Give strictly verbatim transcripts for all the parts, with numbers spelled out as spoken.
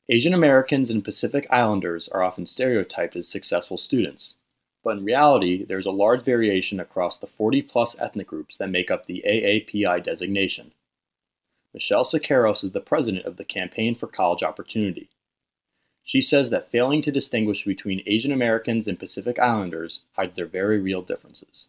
Asian Americans and Pacific Islanders are often stereotyped as successful students, but in reality, there's a large variation across the forty plus ethnic groups that make up the A A P I designation. Michelle Sakaros is the president of the Campaign for College Opportunity. She says that failing to distinguish between Asian Americans and Pacific Islanders hides their very real differences.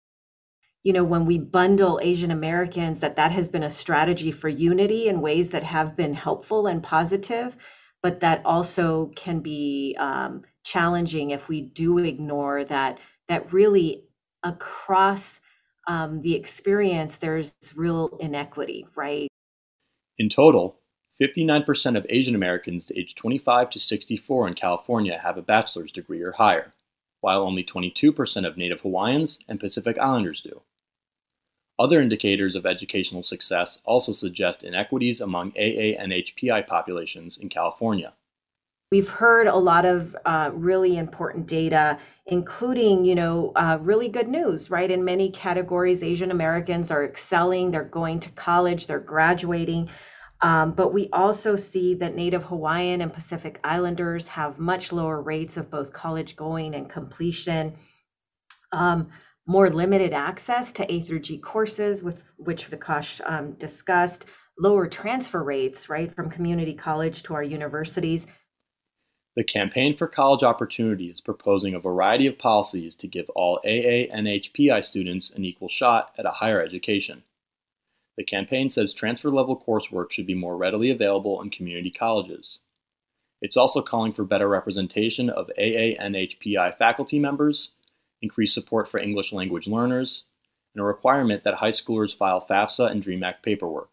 You know, when we bundle Asian Americans, that that has been a strategy for unity in ways that have been helpful and positive, but that also can be um, challenging if we do ignore that that really across um, the experience, there's real inequity, right? In total, fifty-nine percent of Asian Americans aged twenty-five to sixty-four in California have a bachelor's degree or higher, while only twenty-two percent of Native Hawaiians and Pacific Islanders do. Other indicators of educational success also suggest inequities among A A N H P I populations in California. We've heard a lot of uh, really important data, including, you know, uh, really good news, right? In many categories, Asian Americans are excelling, they're going to college, they're graduating. Um, but we also see that Native Hawaiian and Pacific Islanders have much lower rates of both college going and completion. Um, more limited access to A through G courses, with which Vikash um, discussed, lower transfer rates, right, from community college to our universities. The Campaign for College Opportunity is proposing a variety of policies to give all A A N H P I students an equal shot at a higher education. The campaign says transfer-level coursework should be more readily available in community colleges. It's also calling for better representation of A A N H P I faculty members, increased support for English language learners, and a requirement that high schoolers file FAFSA and DREAM Act paperwork.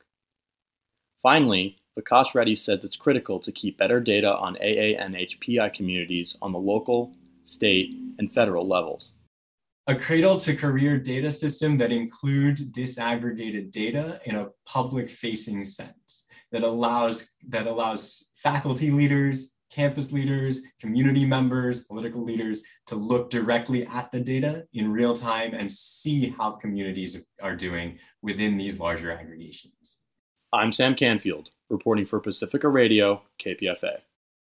Finally, Vikash Reddy says it's critical to keep better data on A A N H P I communities on the local, state, and federal levels. A cradle-to-career data system that includes disaggregated data in a public-facing sense, that allows, that allows faculty leaders, campus leaders, community members, political leaders to look directly at the data in real time and see how communities are doing within these larger aggregations. I'm Sam Canfield, reporting for Pacifica Radio, K P F A.